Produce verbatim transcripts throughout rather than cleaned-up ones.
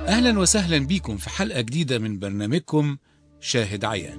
أهلا وسهلا بيكم في حلقة جديدة من برنامجكم شاهد عيان.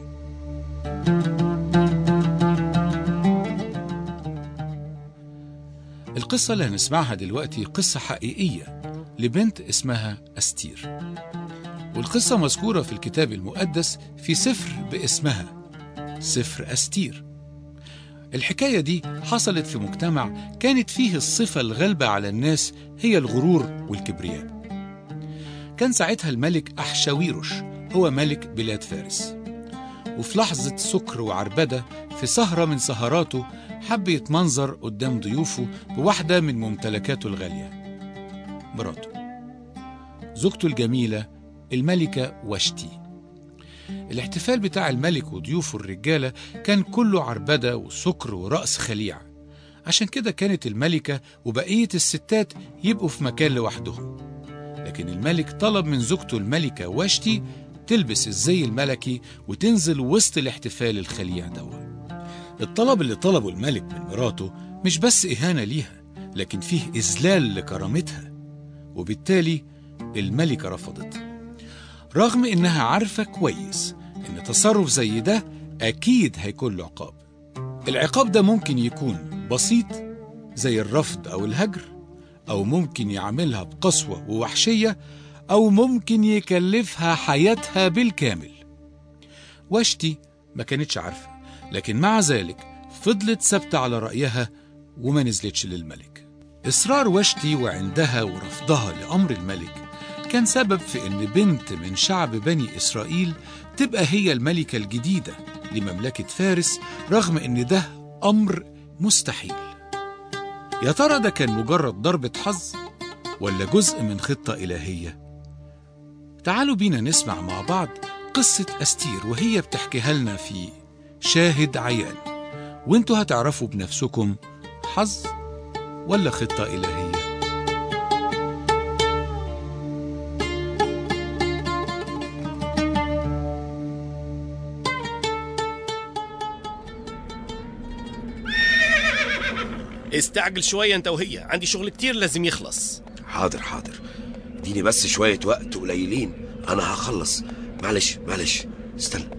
القصة اللي هنسمعها دلوقتي قصة حقيقية لبنت اسمها أستير، والقصة مذكورة في الكتاب المقدس في سفر باسمها سفر أستير. الحكاية دي حصلت في مجتمع كانت فيه الصفة الغالبة على الناس هي الغرور والكبرياء. كان ساعتها الملك أحشاويروش هو ملك بلاد فارس، وفي لحظة سكر وعربدة في سهرة من سهراته حب يتمنظر قدام ضيوفه بواحدة من ممتلكاته الغالية، مراته، زوجته الجميلة الملكة واشتي. الاحتفال بتاع الملك وضيوفه الرجالة كان كله عربدة وسكر ورقص خليع، عشان كده كانت الملكة وبقية الستات يبقوا في مكان لوحدهم. لكن الملك طلب من زوجته الملكة واشتي تلبس الزي الملكي وتنزل وسط الاحتفال الخليع دوا. الطلب اللي طلبه الملك من مراته مش بس إهانة ليها، لكن فيه إذلال لكرامتها، وبالتالي الملكة رفضت، رغم إنها عارفة كويس إن تصرف زي ده أكيد هيكون له عقاب. العقاب ده ممكن يكون بسيط زي الرفض أو الهجر، أو ممكن يعملها بقسوة ووحشية، أو ممكن يكلفها حياتها بالكامل. واشتي ما كانتش عارفة، لكن مع ذلك فضلت ثابتة على رأيها وما نزلتش للملك. إصرار واشتي وعندها ورفضها لأمر الملك كان سبب في إن بنت من شعب بني إسرائيل تبقى هي الملكة الجديدة لمملكة فارس، رغم إن ده أمر مستحيل. يا ترى ده كان مجرد ضربة حظ ولا جزء من خطة إلهية؟ تعالوا بينا نسمع مع بعض قصة أستير وهي بتحكيها لنا في شاهد عيان، وانتوا هتعرفوا بنفسكم حظ ولا خطة إلهية. استعجل شوية انت وهي، عندي شغل كتير لازم يخلص. حاضر حاضر، اديني بس شوية وقت قليلين انا هخلص. معلش معلش استنى.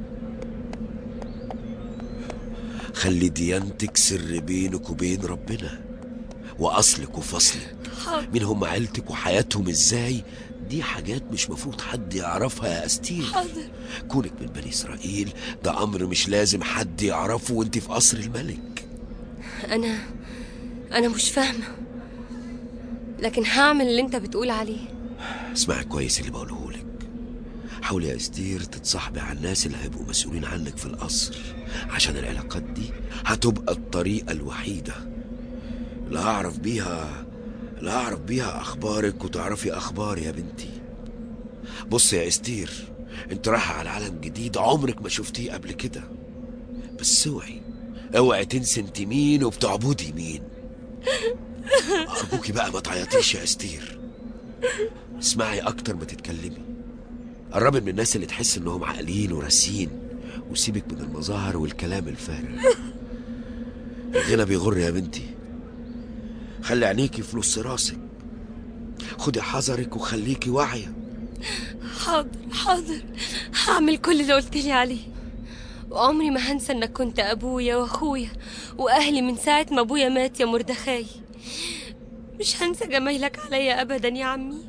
خلي ديانتك سر بينك وبين ربنا، واصلك وفصلك، مين هم عيلتك وحياتهم ازاي، دي حاجات مش مفروض حد يعرفها يا أستير. حاضر. كونك من بني إسرائيل ده أمر مش لازم حد يعرفه وانت في قصر الملك. أنا أنا مش فاهمة، لكن هعمل اللي انت بتقول عليه. اسمعي كويس اللي بقوله لك. حاولي يا أستير تتصاحبي على الناس اللي هيبقوا مسؤولين عنك في القصر، عشان العلاقات دي هتبقى الطريقة الوحيدة اللي هعرف بيها اللي هعرف بيها أخبارك وتعرفي أخباري يا بنتي. بص يا أستير، انت رايحة على عالم جديد عمرك ما شفتيه قبل كده، بس اوعي اوعي تنسي انت مين وبتعبدي مين. أرجوكي بقى ما تعيطيش يا أستير، اسمعي أكتر ما تتكلمي، قربي من الناس اللي تحس انهم عاقلين وراسين، وسيبك من المظاهر والكلام الفارغ. الغنى بيغر يا بنتي، خلي عينيكي في نص راسك، خدي حذرك وخليكي واعية. حاضر حاضر، هعمل كل اللي قلت لي عليه، وعمري ما هنسى انك كنت ابويا واخويا واهلي من ساعة ما ابويا مات يا مردخاي. مش هنسى جمايلك عليا ابدا يا عمي.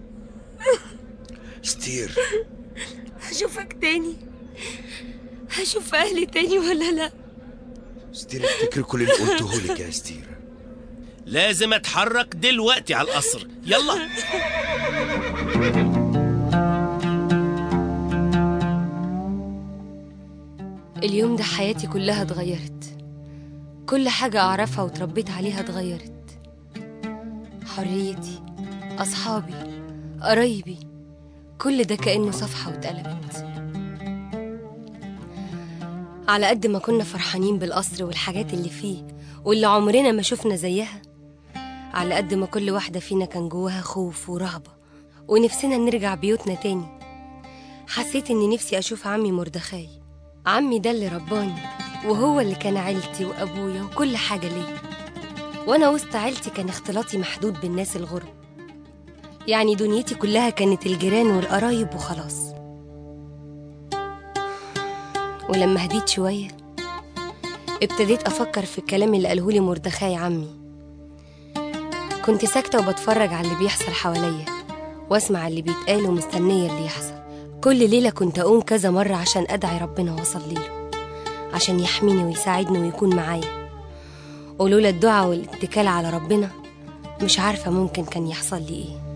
أستير، هشوفك تاني، هشوف اهلي تاني ولا لا؟ أستير افتكري كل اللي قلته لك يا أستير. لازم اتحرك دلوقتي على القصر، يلا. اليوم ده حياتي كلها اتغيرت، كل حاجة أعرفها وتربيت عليها اتغيرت، حريتي، أصحابي، قرايبي، كل ده كأنه صفحة واتقلبت. على قد ما كنا فرحانين بالقصر والحاجات اللي فيه واللي عمرنا ما شفنا زيها، على قد ما كل واحدة فينا كان جواها خوف ورهبة ونفسنا نرجع بيوتنا تاني. حسيت إني نفسي أشوف عمي مردخاي، عمي ده اللي رباني، وهو اللي كان عيلتي وأبويا وكل حاجة ليا، وأنا وسط عيلتي كان اختلاطي محدود بالناس الغرب. يعني دنيتي كلها كانت الجيران والقرايب وخلاص. ولما هديت شوية ابتديت أفكر في الكلام اللي قالهولي مردخاي عمي. كنت ساكتة وبتفرج على اللي بيحصل حواليا واسمع اللي بيتقال ومستنية اللي يحصل. كل ليلة كنت أقوم كذا مرة عشان أدعي ربنا وأصلي له عشان يحميني ويساعدني ويكون معايا. ولولا الدعاء والاتكال على ربنا مش عارفة ممكن كان يحصل لي إيه.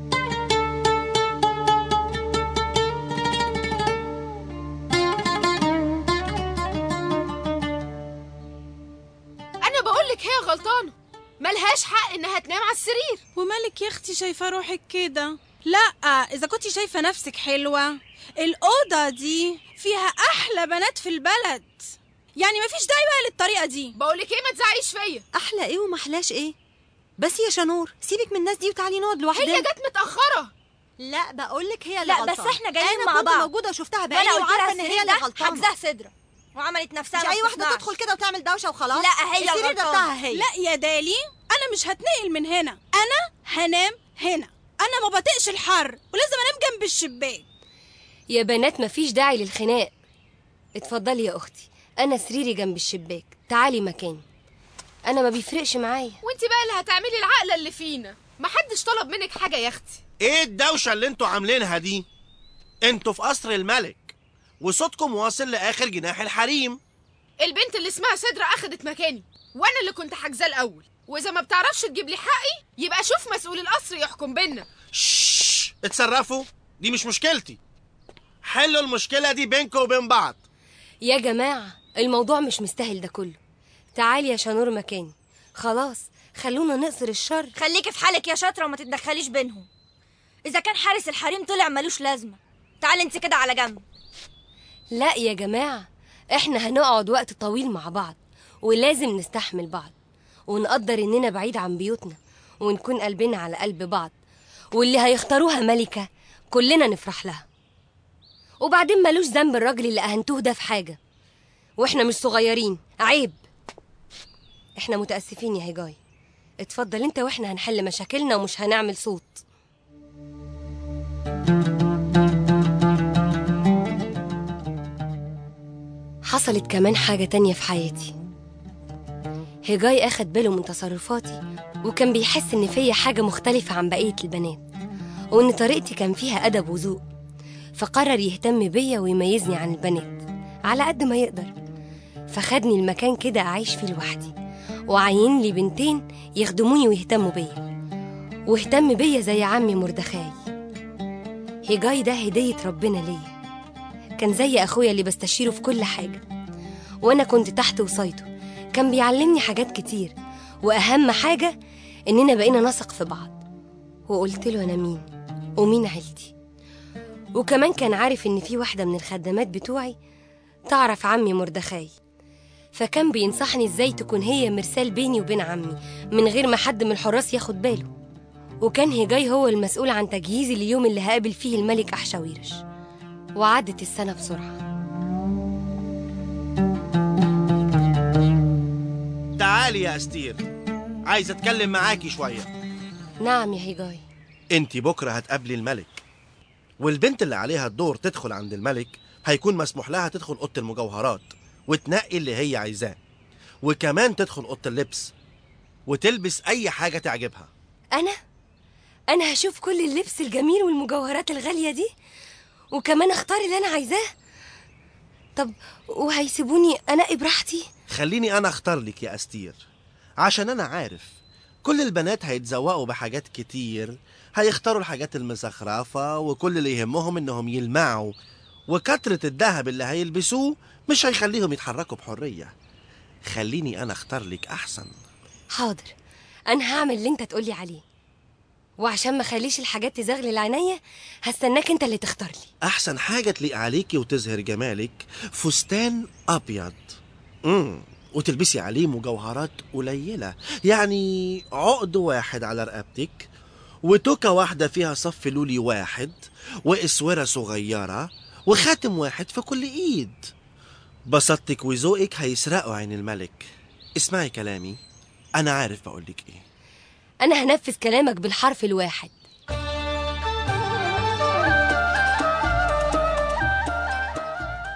أنا بقولك هي غلطانة، ملهاش حق إنها تنام على السرير. ومالك يا اختي شايفه روحك كده؟ لا، اذا كنتي شايفه نفسك حلوه، الاوضه دي فيها احلى بنات في البلد، يعني مفيش داعي بقى للطريقه دي. بقولك ايه، ما تزعقيش فيا. احلى ايه ومحلاش ايه؟ بس يا شنور سيبك من الناس دي وتعالي نقعد لوحدنا. هي جت متاخره. لا بقولك هي اللي لا غلطانه. بس احنا جايين مع بعض. بعض. انا كنت موجوده وشفتها بعيني وعارفه ان هي اللي غلطانه. حجزها صدره وعملت نفسها مش ما اي واحده بتسمعش. تدخل كده وتعمل دوشه وخلاص. لا هي السرير ده بتاعها هي. لا يا دالي، انا مش هتنقل من هنا، انا هنام هنا. انا ما بطيقش الحر ولازم انام جنب الشباك. يا بنات مفيش داعي للخناق. اتفضلي يا أختي، أنا سريري جنب الشباك، تعالي مكاني، أنا ما بيفرقش معايا. وانت بقى اللي هتعملي العقله اللي فينا، محدش طلب منك حاجه يا اختي. ايه الدوشه اللي انتوا عاملينها دي؟ انتوا في قصر الملك وصوتكم واصل لاخر جناح الحريم. البنت اللي اسمها صدرة اخدت مكاني وانا اللي كنت حاجزاه الاول، واذا ما بتعرفش تجيب لي حقي يبقى شوف مسؤول القصر يحكم بينا. شش، اتصرفوا، دي مش مشكلتي. حلوا المشكله دي بينكم وبين بعض. يا جماعة الموضوع مش مستاهل ده كله. تعالي يا شنور مكاني، خلاص خلونا نقصر الشر. خليكي في حالك يا شاطره وما تتدخليش بينهم. اذا كان حارس الحريم طلع ملوش لازمه، تعالي انت كده على جنب. لا يا جماعة، احنا هنقعد وقت طويل مع بعض ولازم نستحمل بعض ونقدر اننا بعيد عن بيوتنا ونكون قلبنا على قلب بعض، واللي هيختاروها ملكة كلنا نفرح لها. وبعدين ملوش ذنب الراجل اللي اهنتوه ده في حاجة، واحنا مش صغيرين، عيب. احنا متأسفين يا هجاي، اتفضل انت واحنا هنحل مشاكلنا ومش هنعمل صوت. حصلت كمان حاجة تانية في حياتي. هجاي أخد باله من تصرفاتي وكان بيحس إن فيا حاجة مختلفة عن بقية البنات وإن طريقتي كان فيها أدب وذوق، فقرر يهتم بيا ويميزني عن البنات على قد ما يقدر. فخدني المكان كده أعيش فيه لوحدي وعين لي بنتين يخدموني ويهتموا بيا، واهتم بيا زي عمي مردخاي. هجاي ده هدية ربنا ليا، كان زي أخويا اللي بستشيره في كل حاجة وأنا كنت تحت وصايته. كان بيعلمني حاجات كتير، وأهم حاجة إننا بقينا نثق في بعض. وقلت له أنا مين ومين عيلتي. وكمان كان عارف إن في واحدة من الخدامات بتوعي تعرف عمي مردخاي، فكان بينصحني إزاي تكون هي مرسال بيني وبين عمي من غير ما حد من الحراس ياخد باله. وكان هجاي هو المسؤول عن تجهيزي لليوم اللي هقابل فيه الملك أحشاويرش. وعدت السنة بسرعة. تعالي يا أستير، عايز أتكلم معاكي شوية. نعم يا هجاي. انتي بكرة هتقابلي الملك، والبنت اللي عليها الدور تدخل عند الملك هيكون مسموح لها تدخل أوضة المجوهرات وتنقي اللي هي عايزاه، وكمان تدخل أوضة اللبس وتلبس أي حاجة تعجبها. أنا؟ أنا هشوف كل اللبس الجميل والمجوهرات الغالية دي وكمان اختار اللي أنا عايزاه؟ طب وهيسيبوني أنقي براحتي؟ خليني أنا أختار لك يا أستير، عشان أنا عارف كل البنات هيتزوقوا بحاجات كتير، هيختاروا الحاجات المزخرفة وكل اللي يهمهم إنهم يلمعوا، وكترة الذهب اللي هيلبسوه مش هيخليهم يتحركوا بحرية. خليني أنا أختار لك أحسن. حاضر، أنا هعمل اللي أنت تقولي عليه، وعشان ما خليش الحاجات تزغلل عينيا هستناك أنت اللي تختار لي. أحسن حاجة تليق عليكي وتظهر جمالك فستان أبيض، امم وتلبسي عليه مجوهرات قليلة، يعني عقد واحد على رقبتك وتوكة واحدة فيها صف لولي واحد وإسورة صغيرة وخاتم واحد في كل إيد. بسطتك وذوقك هيسرقوا عين الملك. اسمعي كلامي، أنا عارف بقولك إيه. أنا هنفذ كلامك بالحرف الواحد.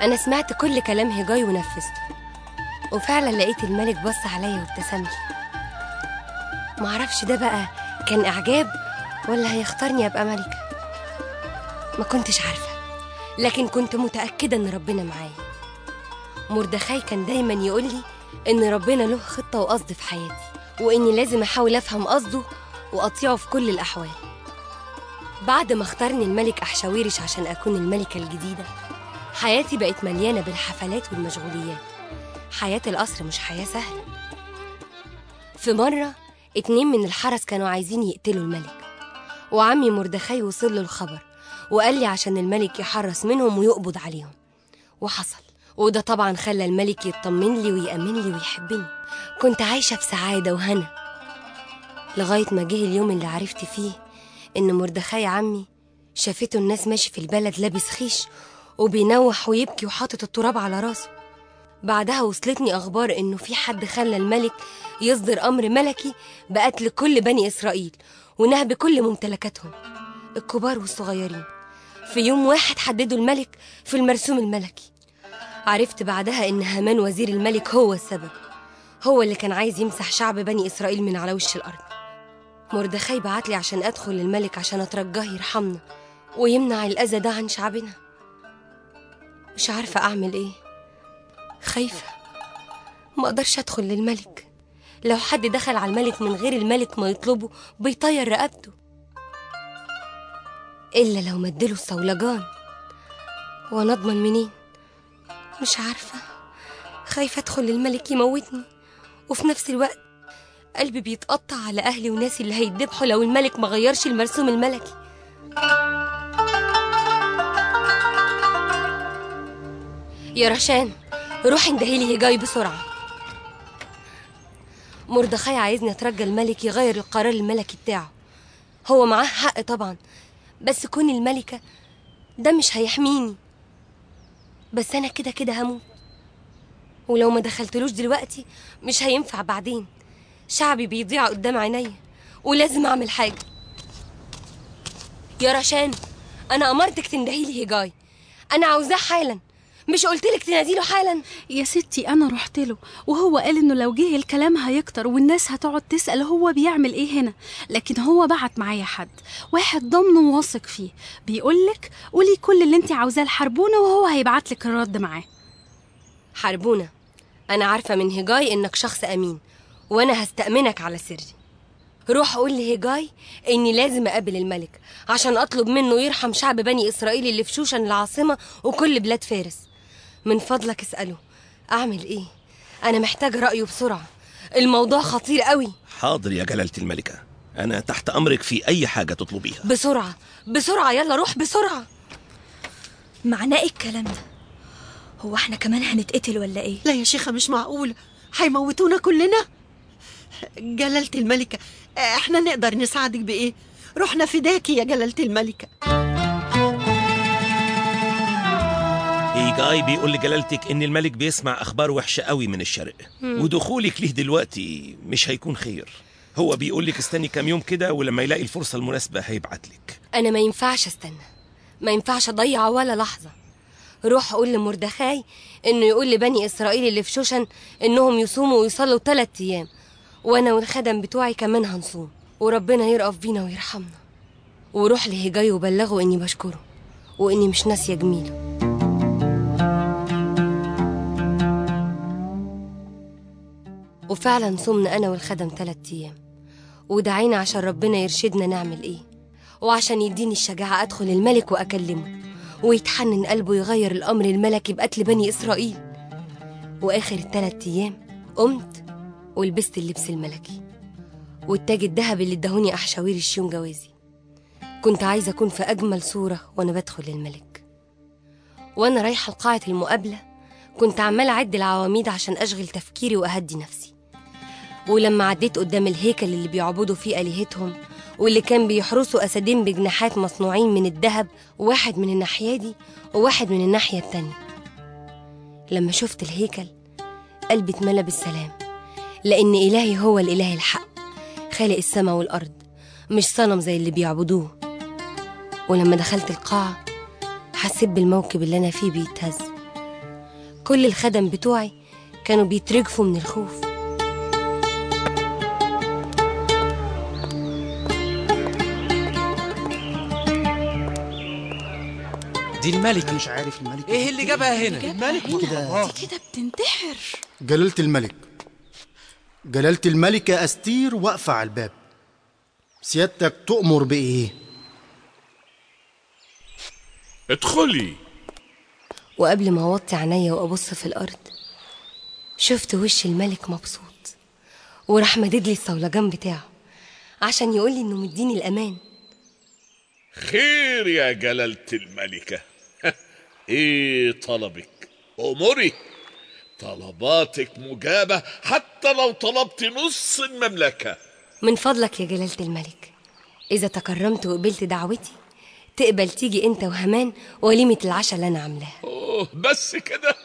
أنا سمعت كل كلام هيجاي ونفذته، وفعلا لقيت الملك بص عليا وابتسم لي. معرفش ده بقى كان إعجاب ولا هيختارني أبقى ملكة، ما كنتش عارفة، لكن كنت متأكدة إن ربنا معايا. مردخاي كان دايما يقولي إن ربنا له خطة وقصد في حياتي، وإني لازم أحاول أفهم قصده وأطيعه في كل الأحوال. بعد ما اختارني الملك أحشاويرش عشان أكون الملكة الجديدة، حياتي بقت مليانة بالحفلات والمشغوليات. حياة القصر مش حياة سهلة. في مرة اتنين من الحرس كانوا عايزين يقتلوا الملك، وعمي مردخاي وصل له الخبر وقال لي عشان الملك يحرس منهم ويقبض عليهم، وحصل. وده طبعا خلى الملك يطمن لي ويأمن لي ويحبني. كنت عايشة في سعادة وهنا لغاية ما جه اليوم اللي عرفت فيه إن مردخاي عمي شافته الناس ماشي في البلد لابس خيش وبينوح ويبكي وحاطط التراب على راسه. بعدها وصلتني أخبار إنه في حد خلى الملك يصدر أمر ملكي بقتل كل بني إسرائيل ونهب كل ممتلكاتهم الكبار والصغيرين. في يوم واحد حددوا الملك في المرسوم الملكي. عرفت بعدها إن هامان وزير الملك هو السبب، هو اللي كان عايز يمسح شعب بني إسرائيل من على وش الأرض. مردخاي بعتلي عشان أدخل للملك عشان أترجاه يرحمنا ويمنع الأذى ده عن شعبنا. مش عارفة أعمل إيه، خايفة، ما أقدرش أدخل للملك. لو حد دخل على الملك من غير الملك ما يطلبه بيطير رقبته، إلا لو مدله الصولجان، وأنا أضمن منين؟ مش عارفة، خايفة أدخل للملك يموتني، وفي نفس الوقت قلبي بيتقطع على أهلي وناسي اللي هيتذبحوا لو الملك ما غيرش المرسوم الملكي. يا رشان، روحي اندهيلي هيجاي بسرعة. مردخاي عايزني أترجى الملك يغير القرار الملكي بتاعه. هو معاه حق طبعا، بس كون الملكة ده مش هيحميني. بس أنا كده كده هموت، ولو ما دخلتلوش دلوقتي مش هينفع بعدين. شعبي بيضيع قدام عينيا ولازم أعمل حاجة. يا رشان، أنا أمرتك تندهيلي هيجاي، أنا عاوزاه حالا، مش قلتلك تناديله حالا؟ يا ستي أنا رحت له وهو قال إنه لو جه الكلام هيكتر والناس هتقعد تسأل هو بيعمل إيه هنا، لكن هو بعت معايا حد، واحد ضمنه واثق فيه، بيقولك قولي كل اللي انت عاوزاه لحربونة وهو هيبعتلك الرد معاه. حربونة، أنا عارفة من هيجاي إنك شخص أمين، وأنا هستأمنك على سري. روح قول لهيجاي إني لازم أقابل الملك عشان أطلب منه يرحم شعب بني إسرائيل اللي في شوشن العاصمة وكل بلاد فارس. من فضلك اسأله أعمل إيه، أنا محتاج رأيه بسرعة، الموضوع خطير قوي. حاضر يا جلالة الملكة، أنا تحت أمرك في أي حاجة تطلبيها. بسرعة بسرعة، يلا روح بسرعة. معناه إيه الكلام ده؟ هو احنا كمان هنتقتل ولا إيه؟ لا يا شيخة، مش معقول، هيموتونا كلنا. جلالة الملكة، احنا نقدر نساعدك بإيه؟ روحنا فداكي يا جلالة الملكة. هيجاي بيقول لجلالتك إن الملك بيسمع أخبار وحشة قوي من الشرق، ودخولك ليه دلوقتي مش هيكون خير. هو بيقول لك استني كام يوم كده، ولما يلاقي الفرصة المناسبة هيبعتلك. أنا ما ينفعش استنى، ما ينفعش أضيع ولا لحظة. روح قول لمردخاي إنه يقول لبني إسرائيل اللي في شوشن إنهم يصوموا ويصلوا ثلاث أيام، وأنا والخدم بتوعي كمان هنصوم، وربنا يرأف بينا ويرحمنا. وروح لهيجاي وبلغه إني بشكره وإني مش ناسية جميله. وفعلا صمنا أنا والخدم ثلاث أيام، ودعينا عشان ربنا يرشدنا نعمل إيه، وعشان يديني الشجاعة أدخل الملك وأكلمه ويتحنن قلبه يغير الأمر الملكي بقتل بني إسرائيل. وآخر الثلاث أيام قمت ولبست اللبس الملكي والتاج الذهبي اللي ادهوني أحشاويرش يوم جوازي. كنت عايزة أكون في أجمل صورة وأنا بدخل الملك. وأنا رايحة لقاعة المقابلة كنت عمالة أعد العواميد عشان أشغل تفكيري وأهدي نفسي. ولما عديت قدام الهيكل اللي بيعبدوا فيه آلهتهم واللي كان بيحرسوا أسدين بجناحات مصنوعين من الذهب، واحد من الناحية دي وواحد من الناحية التانية، لما شفت الهيكل قلبي اتملى بالسلام، لأن إلهي هو الإله الحق خالق السماء والأرض، مش صنم زي اللي بيعبدوه. ولما دخلت القاعة حسيت بالموكب اللي أنا فيه بيتهز، كل الخدم بتوعي كانوا بيترجفوا من الخوف. دي الملكة. مش عارف الملكة ايه اللي جابها هنا؟ الملكة كده دي كده بتنتحر. جلالة الملك، جلالة الملكة أستير واقفة على الباب. سيادتك تؤمر بإيه؟ ادخلي. وقبل ما اوطي عينيا وابص في الارض شفت وش الملك مبسوط، وراح مدد لي الصولجان بتاعه عشان يقول لي انه مديني الامان. خير يا جلالة الملكة. ايه طلبك؟ امري، طلباتك مجابة حتى لو طلبت نص المملكة. من فضلك يا جلالة الملك، اذا تكرمت وقبلت دعوتي تقبل تيجي انت وهمان وليمة العشاء اللي انا عاملاها. اوه بس كده؟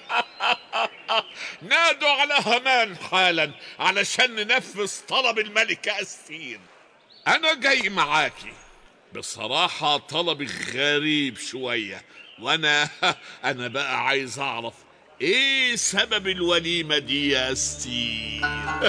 نادوا على همان حالا علشان ننفذ طلب الملكة أستير. انا جاي معاكي. بصراحة طلبي غريب شوية، وانا انا بقى عايز اعرف ايه سبب الوليمة دي يا أستير.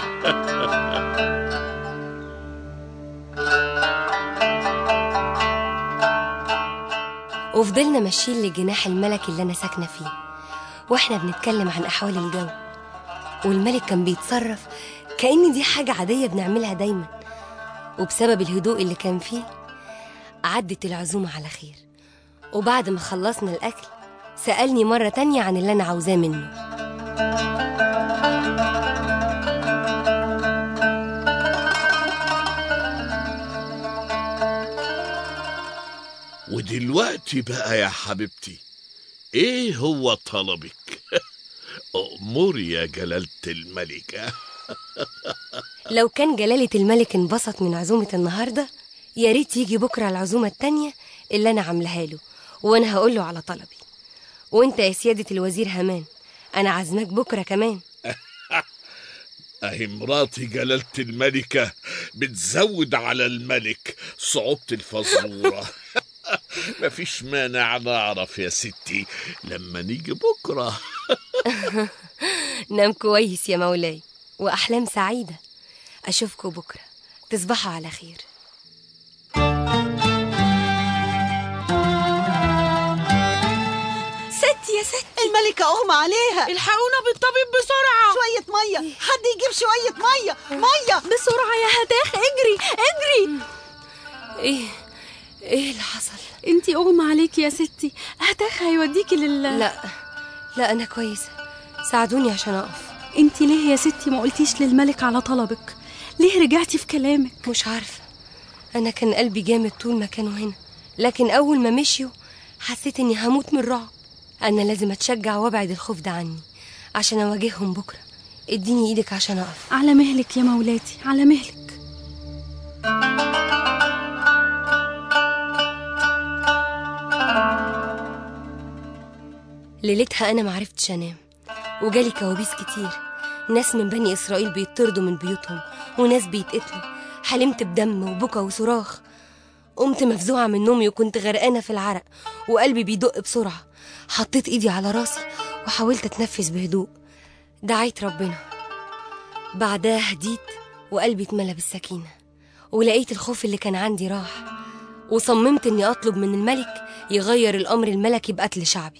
وفضلنا ماشيين لجناح الملك اللي أنا ساكنة فيه، وإحنا بنتكلم عن أحوال الجو، والملك كان بيتصرف كأن دي حاجة عادية بنعملها دايما. وبسبب الهدوء اللي كان فيه عدت العزومة على خير. وبعد ما خلصنا الأكل سألني مرة تانية عن اللي أنا عاوزاه منه. ودلوقتي بقى يا حبيبتي، ايه هو طلبك؟ أموري يا جلالة الملكة. لو كان جلالة الملك انبسط من عزومة النهاردة يا ريت يجي بكرة العزومة التانية اللي أنا عاملها له، وأنا هقول له على طلبي. وأنت يا سيادة الوزير همان، أنا عازمك بكرة كمان. أهي مراتي جلالة الملكة بتزود على الملك صعوبة الفزورة. مفيش مانع نعرف يا ستي لما نيجي بكرة. نام كويس يا مولاي، وأحلام سعيدة. أشوفكوا بكرة، تصبحوا على خير. ستي يا ستي، الملكة أغمى عليها. الحقونا بالطبيب بسرعة. شوية مية، حد يجيب شوية مية. مية بسرعة يا هتاخ، اجري اجري. ايه ايه اللي حصل؟ انتي اغمى عليكي يا ستي، هتاخ هيوديكي لل لا لا انا كويسة، ساعدوني عشان اقف. انتي ليه يا ستي ما قلتيش للملك على طلبك؟ ليه رجعتي في كلامك؟ مش عارفة، انا كان قلبي جامد طول ما كانوا هنا، لكن اول ما مشيوا حسيت اني هموت من الرعب. انا لازم اتشجع وابعد الخوف ده عني عشان اواجههم بكرة. اديني ايدك عشان اقف. على مهلك يا مولاتي، على مهلك. ليلتها انا معرفتش انام، وجالي كوابيس كتير. ناس من بني اسرائيل بيطردوا من بيوتهم، وناس بيتقتلوا. حلمت بدم وبكا وصراخ. قمت مفزوعة من نومي وكنت غرقانة في العرق وقلبي بيدق بسرعة. حطيت ايدي على راسي وحاولت اتنفس بهدوء. دعيت ربنا. بعدها هديت وقلبي اتملى بالسكينة، ولقيت الخوف اللي كان عندي راح. وصممت اني اطلب من الملك يغير الامر الملكي بقتل شعبي.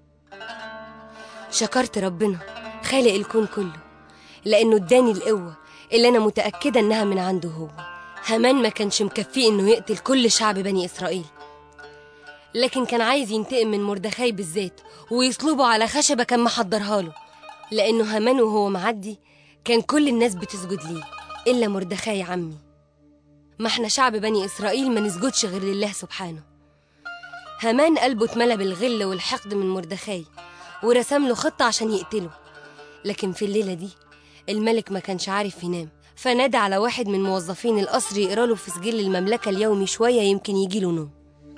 شكرت ربنا خالق الكون كله لانه اداني القوة اللي انا متأكدة انها من عنده هو. هامان ما كانش مكفيه انه يقتل كل شعب بني اسرائيل، لكن كان عايز ينتقم من مردخاي بالذات ويصلبه على خشبة كان محضرها له، لانه هامان وهو معدي كان كل الناس بتسجد ليه الا مردخاي عمي. ما احنا شعب بني اسرائيل ما نسجدش غير لله سبحانه. هامان قلبه اتملى بالغل والحقد من مردخاي ورسم له خطة عشان يقتله، لكن في الليلة دي الملك ما كانش عارف ينام، فنادى على واحد من موظفين القصر يقرأ له في سجل المملكة اليومي شوية يمكن يجيله نوم.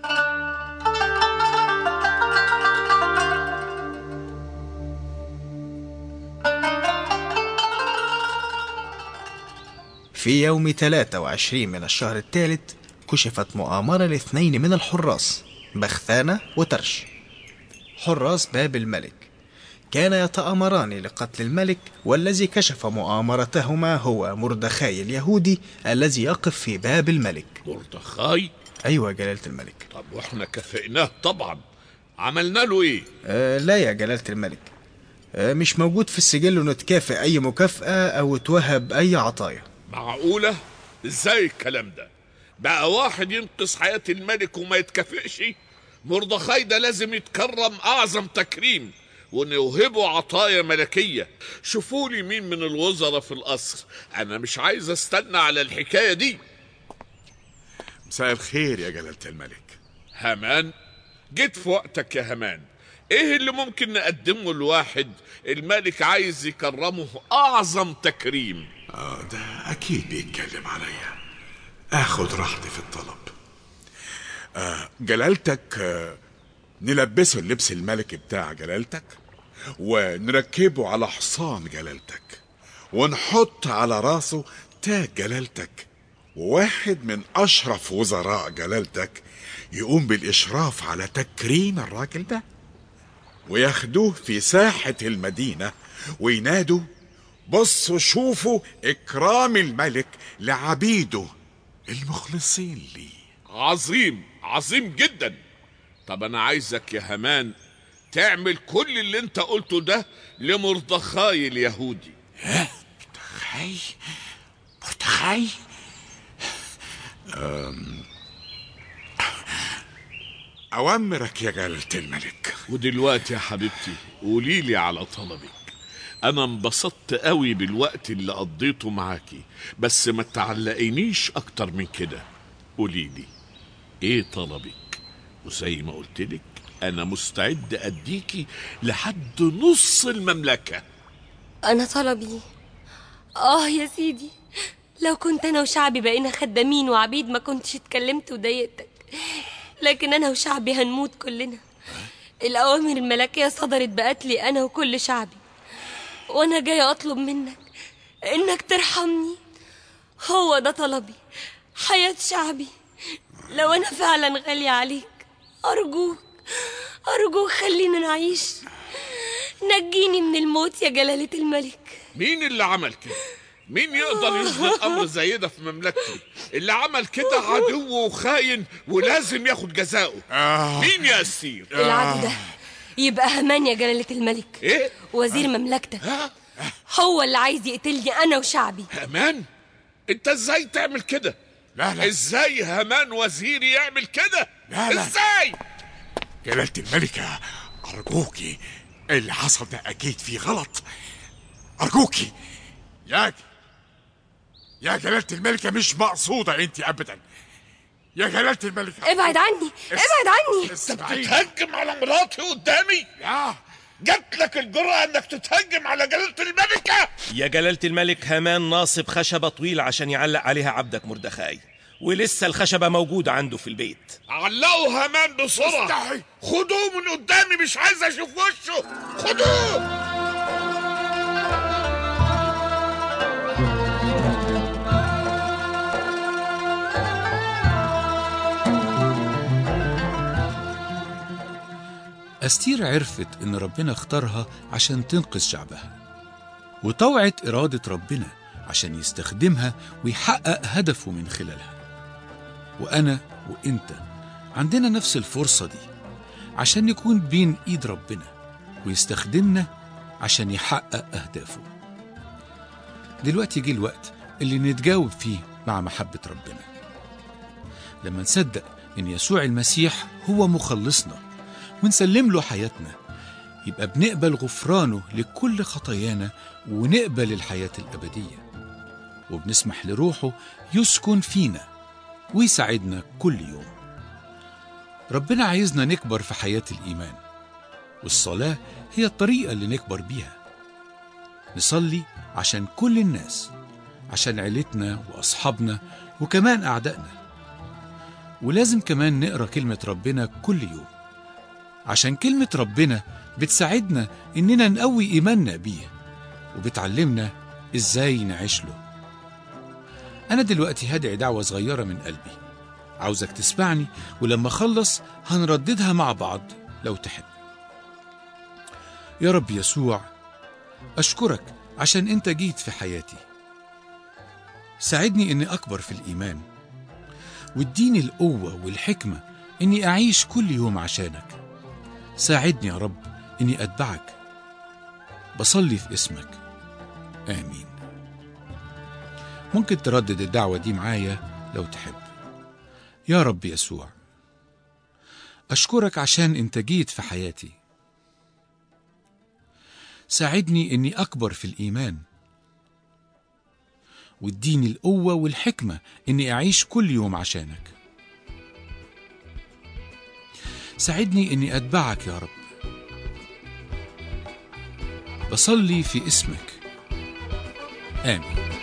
في يوم ثلاثة وعشرين من الشهر الثالث كشفت مؤامرة لاثنين من الحراس، بخثانة وترش، حراس باب الملك. كان يتآمران لقتل الملك، والذي كشف مؤامرتهما هو مردخاي اليهودي الذي يقف في باب الملك. مردخاي؟ أيوة جلالة الملك. طب واحنا كافئناه طبعا، عملنا له ايه؟ آه لا يا جلالة الملك، آه مش موجود في السجل انه تكافئ اي مكافأة او توهب اي عطايا. معقولة؟ ازاي الكلام ده؟ بقى واحد ينقذ حياة الملك وما يتكافئش؟ مردخاي ده لازم يتكرم اعظم تكريم ونوهبه عطايا ملكية. شوفوا لي مين من الوزراء في القصر، انا مش عايز استنى على الحكاية دي. مساء الخير يا جلالة الملك. هامان، جيت في وقتك يا هامان. ايه اللي ممكن نقدمه لواحد الملك عايز يكرمه اعظم تكريم؟ اه ده اكيد بيتكلم عليا، اخد راحتي في الطلب. آه جلالتك، آه نلبسه اللبس الملكي بتاع جلالتك، ونركبه على حصان جلالتك، ونحط على راسه تاج جلالتك، وواحد من اشرف وزراء جلالتك يقوم بالاشراف على تكريم الراجل ده، وياخدوه في ساحة المدينة وينادوا: بصوا شوفوا اكرام الملك لعبيده المخلصين ليه. عظيم عظيم جدا. طب انا عايزك يا هامان تعمل كل اللي انت قلته ده لمردخاي اليهودي. ها؟ مردخاي؟ مردخاي؟ أم... أوامرك يا جلالة الملك. ودلوقتي يا حبيبتي قوليلي على طلبك. أنا انبسطت قوي بالوقت اللي قضيته معاكي، بس ما تعلقينيش أكتر من كده. قوليلي إيه طلبك، وزي ما قلتلك أنا مستعد أديكي لحد نص المملكة. أنا طلبي، آه يا سيدي، لو كنت أنا وشعبي بقينا خدامين وعبيد ما كنتش اتكلمت وضايقتك، لكن أنا وشعبي هنموت كلنا. الأوامر الملكية صدرت بقتلي أنا وكل شعبي، وأنا جاية أطلب منك إنك ترحمني. هو ده طلبي، حياة شعبي. لو أنا فعلا غالية عليك أرجوك أرجوك خلينا نعيش، نجيني من الموت يا جلالة الملك. مين اللي عمل كده؟ مين يقدر يظبط أمر زي ده في مملكتي؟ اللي عمل كده عدو وخاين ولازم ياخد جزاؤه. آه. مين يا أستير؟ العدو ده يبقى هامان يا جلالة الملك. إيه؟ وزير مملكتك. هو اللي عايز يقتلني أنا وشعبي. هامان؟ أنت إزاي تعمل كده؟ لا لا، إزاي هامان وزيري يعمل كده؟ لا لا، إزاي؟ جلالة الملكة أرجوكي، اللي حصل ده أكيد فيه غلط. أرجوكي يا يا جلالة الملكة، مش مقصودة أنت أبدا يا جلالة الملكة. ابعد عني، ابعد عني. أنت بتتهجم على مراتي قدامي؟ يا جات لك الجرأة انك تتهجم على جلالة الملكة؟ يا جلالة الملك، هامان ناصب خشبة طويلة عشان يعلق عليها عبدك مردخاي، ولسه الخشبة موجودة عنده في البيت. علقوا هامان بسرعة. استحي. خدوه من قدامي، مش عايز اشوف وشه. خدوه. أستير عرفت إن ربنا اختارها عشان تنقذ شعبها، وطوعت إرادة ربنا عشان يستخدمها ويحقق هدفه من خلالها. وأنا وإنت عندنا نفس الفرصة دي عشان نكون بين إيد ربنا ويستخدمنا عشان يحقق أهدافه. دلوقتي جه الوقت اللي نتجاوب فيه مع محبة ربنا. لما نصدق إن يسوع المسيح هو مخلصنا ونسلم له حياتنا، يبقى بنقبل غفرانه لكل خطايانا ونقبل الحياة الأبدية، وبنسمح لروحه يسكن فينا ويساعدنا كل يوم. ربنا عايزنا نكبر في حياة الإيمان، والصلاة هي الطريقة اللي نكبر بيها. نصلي عشان كل الناس، عشان عيلتنا وأصحابنا وكمان أعدائنا. ولازم كمان نقرأ كلمة ربنا كل يوم، عشان كلمة ربنا بتساعدنا إننا نقوي إيماننا بيه، وبتعلمنا إزاي نعيش له. أنا دلوقتي هدعي دعوة صغيرة من قلبي، عاوزك تسمعني، ولما أخلص هنرددها مع بعض لو تحب. يا رب يسوع، أشكرك عشان أنت جيت في حياتي. ساعدني أني أكبر في الإيمان، واديني القوة والحكمة أني أعيش كل يوم عشانك. ساعدني يا رب أني أتبعك. بصلي في اسمك، آمين. ممكن تردد الدعوة دي معايا لو تحب. يا رب يسوع، أشكرك عشان أنت جيت في حياتي. ساعدني أني أكبر في الإيمان، واديني القوة والحكمة أني أعيش كل يوم عشانك. ساعدني أني أتبعك يا رب. بصلي في اسمك، آمين.